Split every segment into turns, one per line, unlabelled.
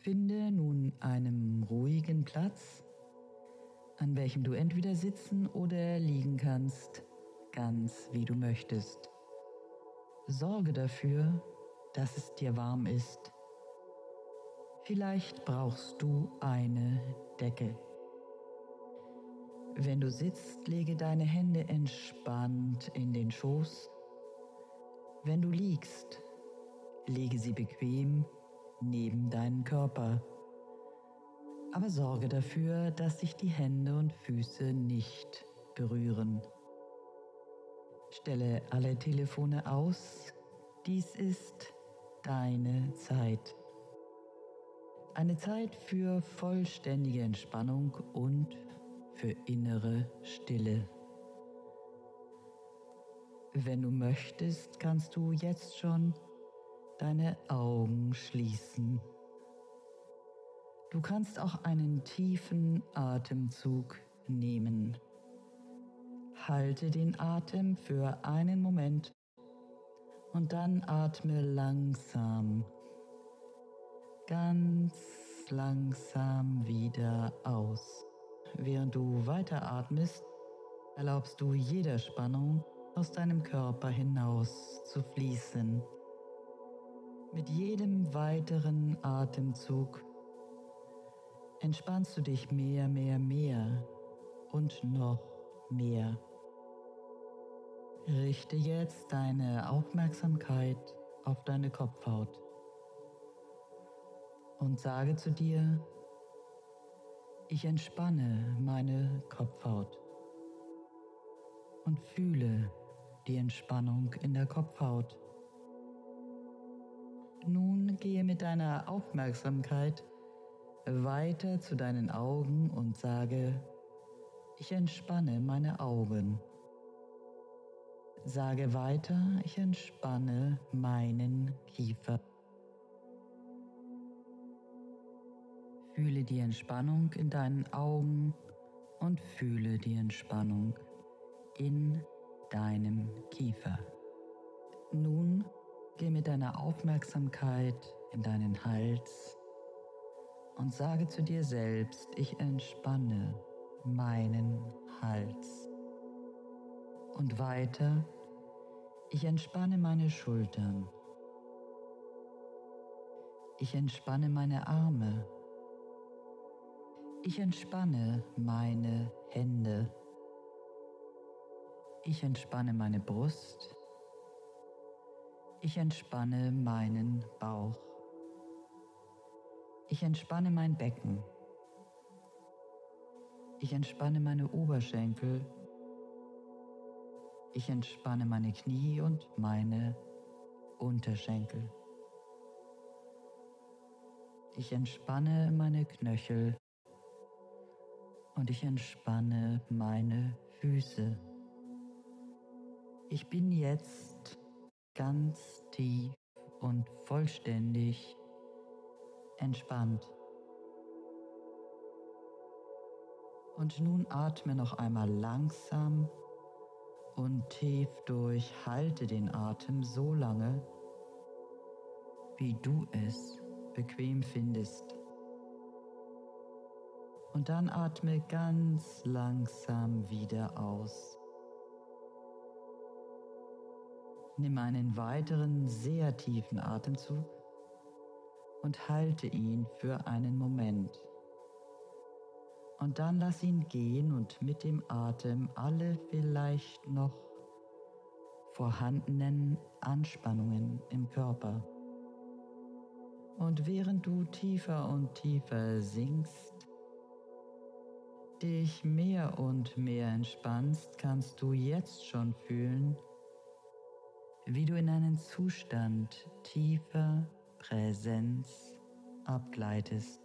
Finde nun einen ruhigen Platz, an welchem du entweder sitzen oder liegen kannst, ganz wie du möchtest. Sorge dafür, dass es dir warm ist. Vielleicht brauchst du eine Decke. Wenn du sitzt, lege deine Hände entspannt in den Schoß. Wenn du liegst, lege sie bequem neben deinen Körper. Aber sorge dafür, dass sich die Hände und Füße nicht berühren. Stelle alle Telefone aus. Dies ist deine Zeit. Eine Zeit für vollständige Entspannung und für innere Stille. Wenn du möchtest, kannst du jetzt schon deine Augen schließen. Du kannst auch einen tiefen Atemzug nehmen. Halte den Atem für einen Moment und dann atme langsam, ganz langsam wieder aus. Während du weiteratmest, erlaubst du jeder Spannung aus deinem Körper hinaus zu fließen. Mit jedem weiteren Atemzug entspannst du dich mehr und noch mehr. Richte jetzt deine Aufmerksamkeit auf deine Kopfhaut und sage zu dir: Ich entspanne meine Kopfhaut und fühle die Entspannung in der Kopfhaut. Nun gehe mit deiner Aufmerksamkeit weiter zu deinen Augen und sage: Ich entspanne meine Augen. Sage weiter: Ich entspanne meinen Kiefer. Fühle die Entspannung in deinen Augen und fühle die Entspannung in deinem Kiefer. Nun geh mit deiner Aufmerksamkeit in deinen Hals und sage zu dir selbst: Ich entspanne meinen Hals. Und weiter: Ich entspanne meine Schultern. Ich entspanne meine Arme. Ich entspanne meine Hände. Ich entspanne meine Brust. Ich entspanne meinen Bauch. Ich entspanne mein Becken. Ich entspanne meine Oberschenkel. Ich entspanne meine Knie und meine Unterschenkel. Ich entspanne meine Knöchel und ich entspanne meine Füße. Ich bin jetzt ganz tief und vollständig entspannt. Und nun atme noch einmal langsam und tief durch. Halte den Atem so lange, wie du es bequem findest. Und dann atme ganz langsam wieder aus. Nimm einen weiteren sehr tiefen Atemzug und halte ihn für einen Moment. Und dann lass ihn gehen und mit dem Atem alle vielleicht noch vorhandenen Anspannungen im Körper. Und während du tiefer und tiefer sinkst, dich mehr und mehr entspannst, kannst du jetzt schon fühlen, wie du in einen Zustand tiefer Präsenz abgleitest.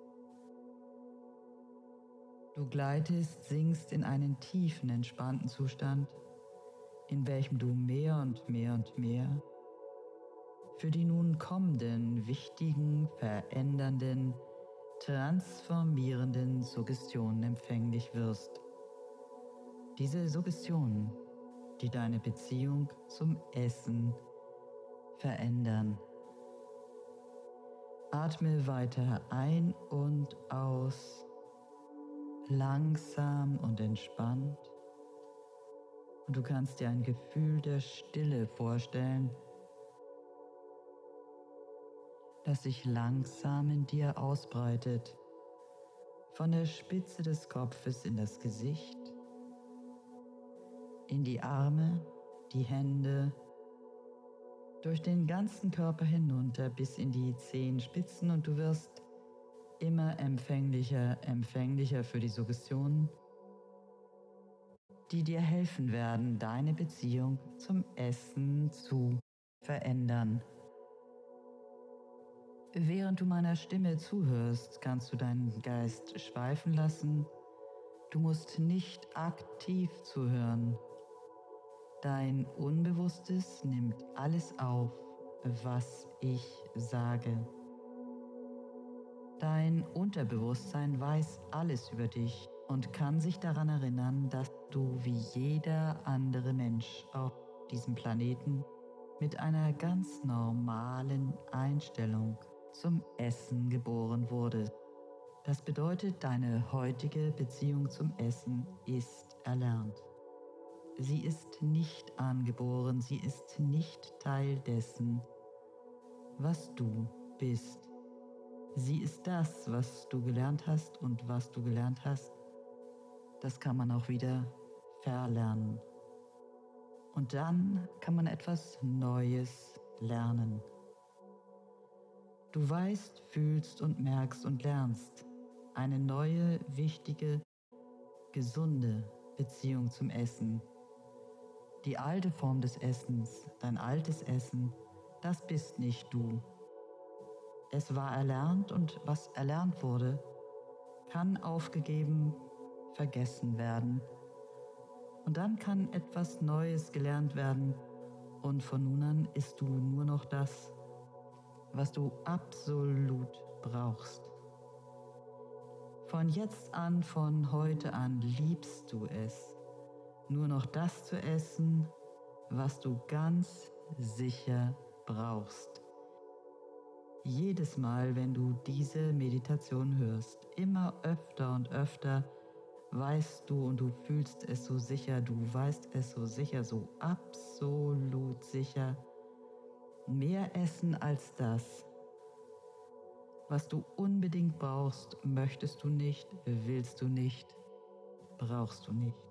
Du gleitest, sinkst in einen tiefen, entspannten Zustand, in welchem du mehr und mehr für die nun kommenden, wichtigen, verändernden, transformierenden Suggestionen empfänglich wirst. Diese Suggestionen, die deine Beziehung zum Essen verändern. Atme weiter ein und aus, langsam und entspannt. Und du kannst dir ein Gefühl der Stille vorstellen, das sich langsam in dir ausbreitet, von der Spitze des Kopfes in das Gesicht, in die Arme, die Hände, durch den ganzen Körper hinunter bis in die Zehenspitzen, und du wirst immer empfänglicher für die Suggestionen, die dir helfen werden, deine Beziehung zum Essen zu verändern. Während du meiner Stimme zuhörst, kannst du deinen Geist schweifen lassen. Du musst nicht aktiv zuhören. Dein Unbewusstes nimmt alles auf, was ich sage. Dein Unterbewusstsein weiß alles über dich und kann sich daran erinnern, dass du wie jeder andere Mensch auf diesem Planeten mit einer ganz normalen Einstellung zum Essen geboren wurdest. Das bedeutet, deine heutige Beziehung zum Essen ist erlernt. Sie ist nicht angeboren, sie ist nicht Teil dessen, was du bist. Sie ist das, was du gelernt hast, und was du gelernt hast, das kann man auch wieder verlernen. Und dann kann man etwas Neues lernen. Du weißt, fühlst und merkst und lernst eine neue, wichtige, gesunde Beziehung zum Essen. Die alte Form des Essens, dein altes Essen, das bist nicht du. Es war erlernt, und was erlernt wurde, kann aufgegeben, vergessen werden. Und dann kann etwas Neues gelernt werden, und von nun an isst du nur noch das, was du absolut brauchst. Von jetzt an, von heute an liebst du es, nur noch das zu essen, was du ganz sicher brauchst. Jedes Mal, wenn du diese Meditation hörst, immer öfter und öfter, weißt du und du fühlst es so sicher, du weißt es so sicher, so absolut sicher. Mehr essen als das, was du unbedingt brauchst, möchtest du nicht, willst du nicht, brauchst du nicht.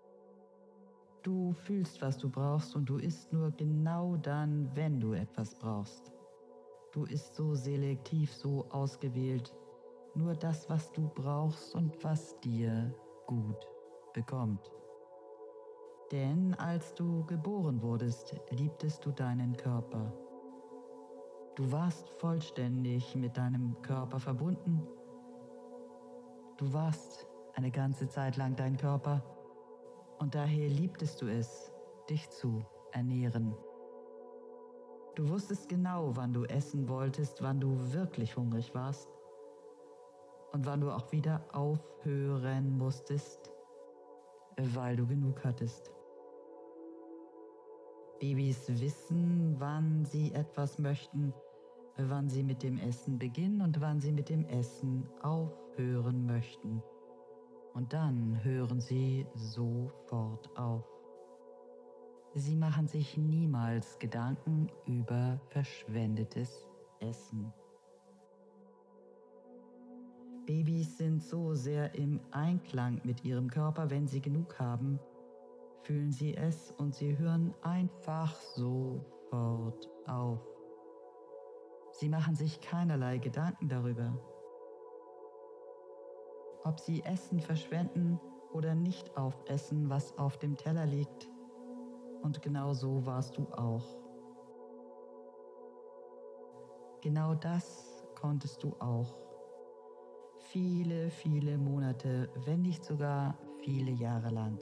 Du fühlst, was du brauchst, und du isst nur genau dann, wenn du etwas brauchst. Du isst so selektiv, so ausgewählt, nur das, was du brauchst und was dir gut bekommt. Denn als du geboren wurdest, liebtest du deinen Körper. Du warst vollständig mit deinem Körper verbunden. Du warst eine ganze Zeit lang dein Körper, und daher liebtest du es, dich zu ernähren. Du wusstest genau, wann du essen wolltest, wann du wirklich hungrig warst und wann du auch wieder aufhören musstest, weil du genug hattest. Babys wissen, wann sie etwas möchten, wann sie mit dem Essen beginnen und wann sie mit dem Essen aufhören möchten. Und dann hören sie sofort auf. Sie machen sich niemals Gedanken über verschwendetes Essen. Babys sind so sehr im Einklang mit ihrem Körper, wenn sie genug haben, fühlen sie es, und sie hören einfach sofort auf. Sie machen sich keinerlei Gedanken darüber, ob sie Essen verschwenden oder nicht aufessen, was auf dem Teller liegt. Und genau so warst du auch. Genau das konntest du auch. Viele, viele Monate, wenn nicht sogar viele Jahre lang.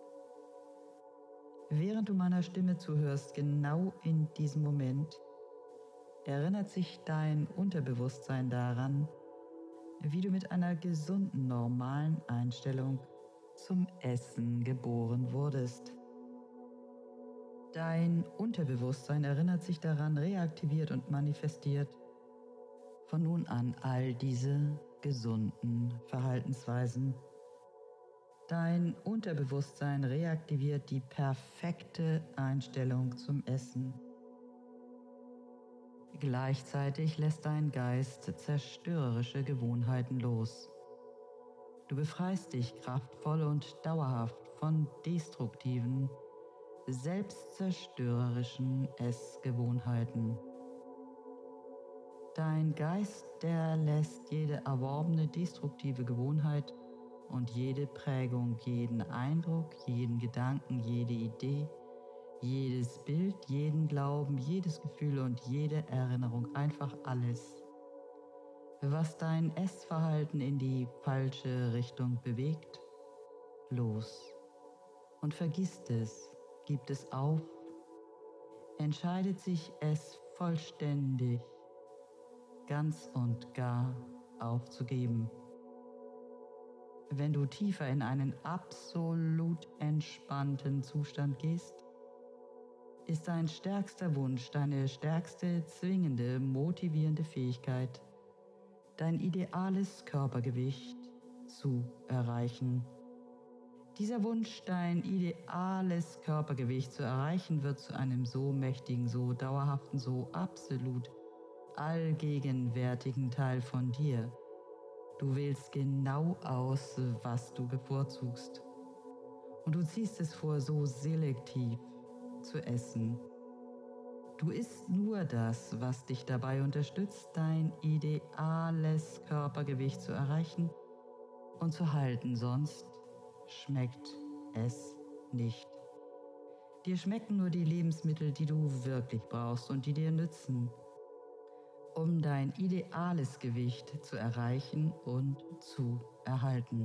Während du meiner Stimme zuhörst, genau in diesem Moment, erinnert sich dein Unterbewusstsein daran, wie du mit einer gesunden, normalen Einstellung zum Essen geboren wurdest. Dein Unterbewusstsein erinnert sich daran, reaktiviert und manifestiert von nun an all diese gesunden Verhaltensweisen. Dein Unterbewusstsein reaktiviert die perfekte Einstellung zum Essen. Gleichzeitig lässt dein Geist zerstörerische Gewohnheiten los. Du befreist dich kraftvoll und dauerhaft von destruktiven, selbstzerstörerischen Essgewohnheiten. Dein Geist, der lässt jede erworbene destruktive Gewohnheit und jede Prägung, jeden Eindruck, jeden Gedanken, jede Idee, jedes Bild, jeden Glauben, jedes Gefühl und jede Erinnerung, einfach alles, was dein Essverhalten in die falsche Richtung bewegt, los. Und vergisst es, gibt es auf, entscheidet sich es vollständig, ganz und gar aufzugeben. Wenn du tiefer in einen absolut entspannten Zustand gehst, ist dein stärkster Wunsch, deine stärkste zwingende, motivierende Fähigkeit, dein ideales Körpergewicht zu erreichen. Dieser Wunsch, dein ideales Körpergewicht zu erreichen, wird zu einem so mächtigen, so dauerhaften, so absolut allgegenwärtigen Teil von dir. Du wählst genau aus, was du bevorzugst. Und du ziehst es vor, so selektiv zu essen. Du isst nur das, was dich dabei unterstützt, dein ideales Körpergewicht zu erreichen und zu halten, sonst schmeckt es nicht. Dir schmecken nur die Lebensmittel, die du wirklich brauchst und die dir nützen, um dein ideales Gewicht zu erreichen und zu erhalten.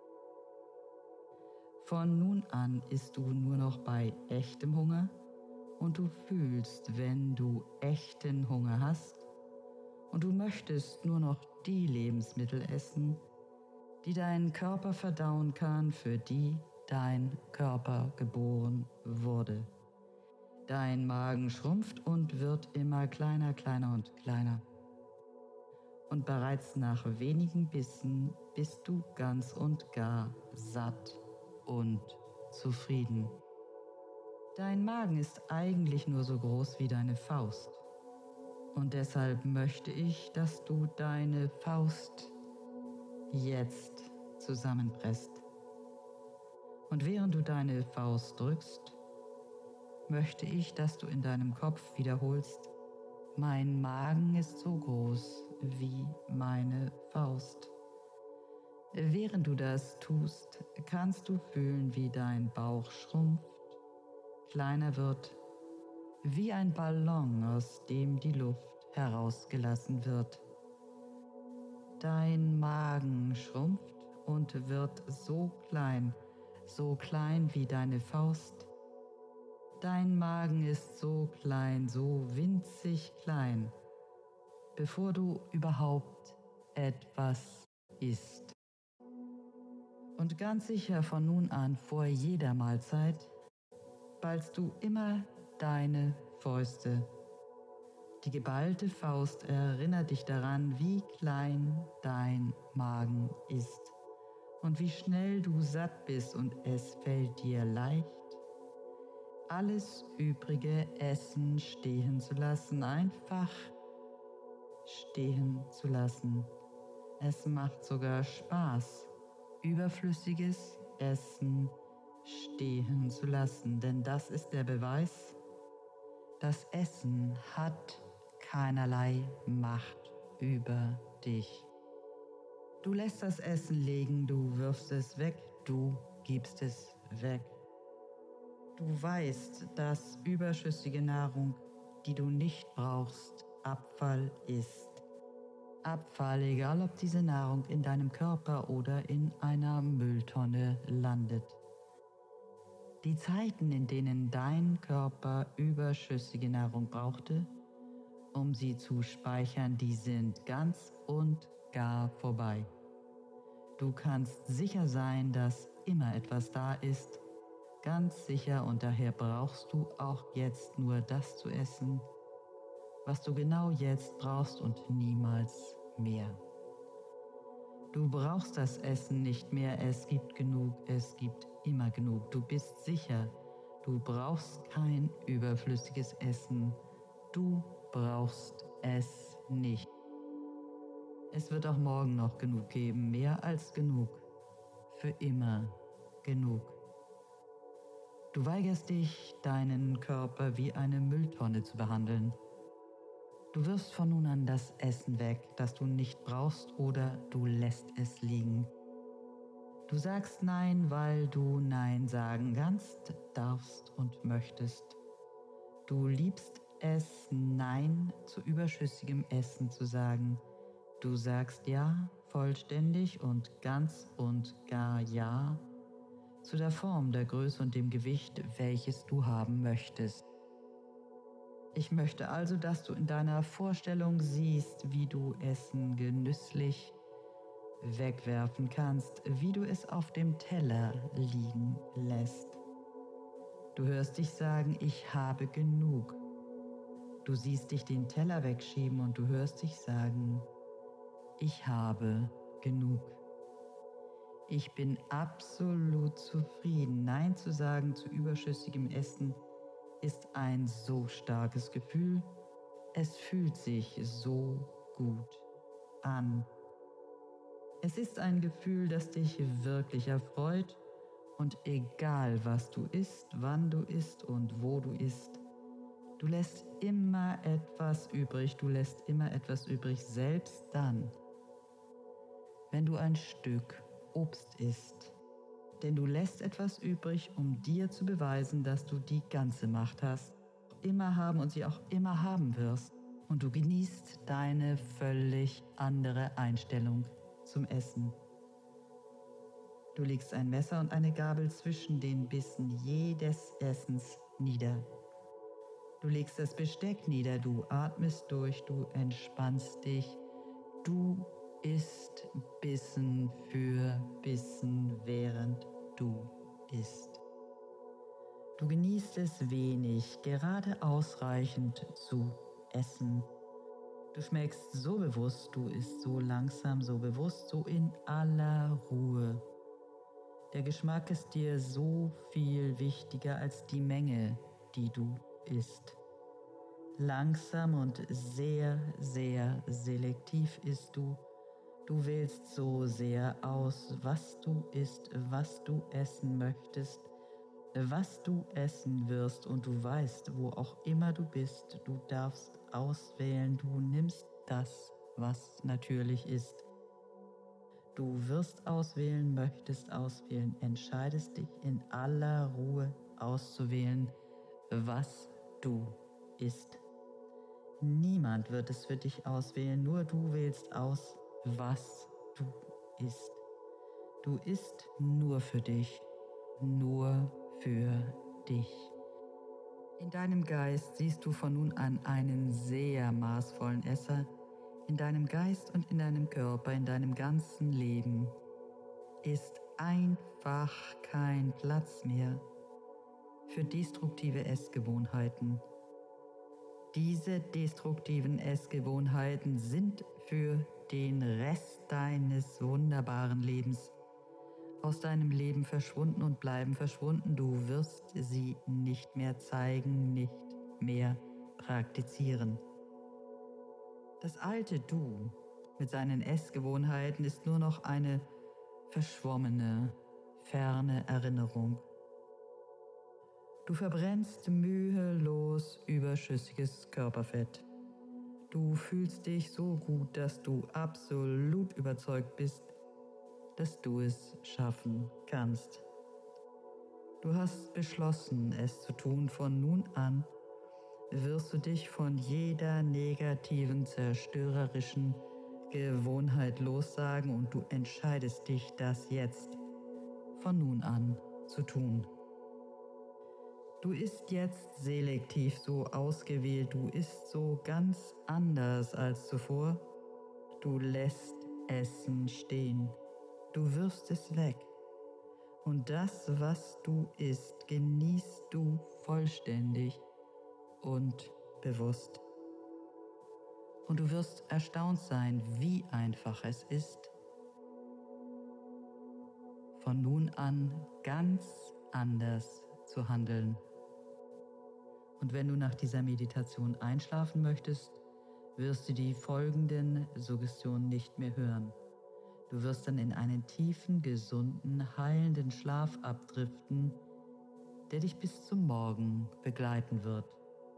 Von nun an isst du nur noch bei echtem Hunger und du fühlst, wenn du echten Hunger hast, und du möchtest nur noch die Lebensmittel essen, die dein Körper verdauen kann, für die dein Körper geboren wurde. Dein Magen schrumpft und wird immer kleiner, kleiner und kleiner. Und bereits nach wenigen Bissen bist du ganz und gar satt und zufrieden. Dein Magen ist eigentlich nur so groß wie deine Faust. Und deshalb möchte ich, dass du deine Faust jetzt zusammenpresst. Und während du deine Faust drückst, möchte ich, dass du in deinem Kopf wiederholst: Mein Magen ist so groß wie meine Faust. Während du das tust, kannst du fühlen, wie dein Bauch schrumpft, kleiner wird, wie ein Ballon, aus dem die Luft herausgelassen wird. Dein Magen schrumpft und wird so klein wie deine Faust. Dein Magen ist so klein, so winzig klein, bevor du überhaupt etwas isst. Und ganz sicher von nun an vor jeder Mahlzeit ballst du immer deine Fäuste. Die geballte Faust erinnert dich daran, wie klein dein Magen ist und wie schnell du satt bist, und es fällt dir leicht, alles übrige Essen stehen zu lassen, einfach stehen zu lassen. Es macht sogar Spaß, überflüssiges Essen stehen zu lassen, denn das ist der Beweis, das Essen hat keinerlei Macht über dich. Du lässt das Essen liegen, du wirfst es weg, du gibst es weg. Du weißt, dass überschüssige Nahrung, die du nicht brauchst, Abfall ist. Abfall, egal ob diese Nahrung in deinem Körper oder in einer Mülltonne landet. Die Zeiten, in denen dein Körper überschüssige Nahrung brauchte, um sie zu speichern, die sind ganz und gar vorbei. Du kannst sicher sein, dass immer etwas da ist, ganz sicher, und daher brauchst du auch jetzt nur das zu essen, was du genau jetzt brauchst und niemals mehr. Du brauchst das Essen nicht mehr, es gibt genug, es gibt immer genug. Du bist sicher, du brauchst kein überflüssiges Essen. Du brauchst es nicht. Es wird auch morgen noch genug geben, mehr als genug. Für immer genug. Du weigerst dich, deinen Körper wie eine Mülltonne zu behandeln. Du wirfst von nun an das Essen weg, das du nicht brauchst, oder du lässt es liegen. Du sagst Nein, weil du Nein sagen kannst, darfst und möchtest. Du liebst es, Nein zu überschüssigem Essen zu sagen. Du sagst Ja vollständig und ganz und gar Ja zu der Form, der Größe und dem Gewicht, welches du haben möchtest. Ich möchte also, dass du in deiner Vorstellung siehst, wie du Essen genüsslich wegwerfen kannst, wie du es auf dem Teller liegen lässt. Du hörst dich sagen, ich habe genug. Du siehst dich den Teller wegschieben und du hörst dich sagen, ich habe genug. Ich bin absolut zufrieden. Nein zu sagen zu überschüssigem Essen ist ein so starkes Gefühl. Es fühlt sich so gut an. Es ist ein Gefühl, das dich wirklich erfreut, und egal was du isst, wann du isst und wo du isst, du lässt immer etwas übrig, selbst dann, wenn du ein Stück Obst isst. Denn du lässt etwas übrig, um dir zu beweisen, dass du die ganze Macht hast, immer haben und sie auch immer haben wirst. Und du genießt deine völlig andere Einstellung zum Essen. Du legst ein Messer und eine Gabel zwischen den Bissen jedes Essens nieder. Du legst das Besteck nieder, du atmest durch, du entspannst dich. Du isst Bissen für Bissen, während du isst. Du genießt es wenig, gerade ausreichend zu essen. Du schmeckst so bewusst, du isst so langsam, so bewusst, so in aller Ruhe. Der Geschmack ist dir so viel wichtiger als die Menge, die du isst. Langsam und sehr, sehr selektiv isst du. Du wählst so sehr aus, was du isst, was du essen möchtest, was du essen wirst, und du weißt, wo auch immer du bist, du darfst auswählen, du nimmst das, was natürlich ist. Du wirst auswählen, möchtest auswählen, entscheidest dich in aller Ruhe auszuwählen, was du isst. Niemand wird es für dich auswählen, nur du wählst aus, was du isst. Du isst nur für dich, nur für dich. In deinem Geist siehst du von nun an einen sehr maßvollen Esser. In deinem Geist und in deinem Körper, in deinem ganzen Leben ist einfach kein Platz mehr für destruktive Essgewohnheiten. Diese destruktiven Essgewohnheiten sind für den Rest deines wunderbaren Lebens aus deinem Leben verschwunden und bleiben verschwunden. Du wirst sie nicht mehr zeigen, nicht mehr praktizieren. Das alte Du mit seinen Essgewohnheiten ist nur noch eine verschwommene, ferne Erinnerung. Du verbrennst mühelos überschüssiges Körperfett. Du fühlst dich so gut, dass du absolut überzeugt bist, dass du es schaffen kannst. Du hast beschlossen, es zu tun. Von nun an wirst du dich von jeder negativen, zerstörerischen Gewohnheit lossagen, und du entscheidest dich, das jetzt von nun an zu tun. Du isst jetzt selektiv, so ausgewählt, du isst so ganz anders als zuvor. Du lässt Essen stehen, du wirfst es weg. Und das, was du isst, genießt du vollständig und bewusst. Und du wirst erstaunt sein, wie einfach es ist, von nun an ganz anders zu handeln. Und wenn du nach dieser Meditation einschlafen möchtest, wirst du die folgenden Suggestionen nicht mehr hören. Du wirst dann in einen tiefen, gesunden, heilenden Schlaf abdriften, der dich bis zum Morgen begleiten wird.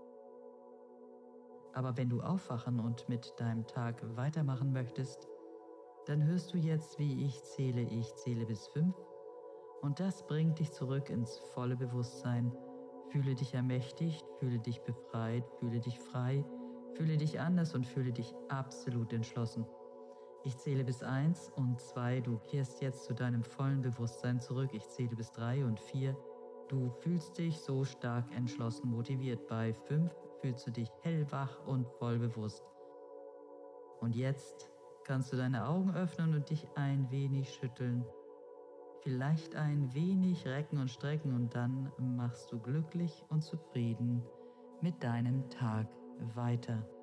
Aber wenn du aufwachen und mit deinem Tag weitermachen möchtest, dann hörst du jetzt, wie ich zähle bis 5 und das bringt dich zurück ins volle Bewusstsein. Fühle dich ermächtigt, fühle dich befreit, fühle dich frei, fühle dich anders und fühle dich absolut entschlossen. Ich zähle bis 1 und 2, du kehrst jetzt zu deinem vollen Bewusstsein zurück. Ich zähle bis 3 und 4, du fühlst dich so stark entschlossen motiviert. Bei 5 fühlst du dich hellwach und voll bewusst. Und jetzt kannst du deine Augen öffnen und dich ein wenig schütteln. Vielleicht ein wenig recken und strecken und dann machst du glücklich und zufrieden mit deinem Tag weiter.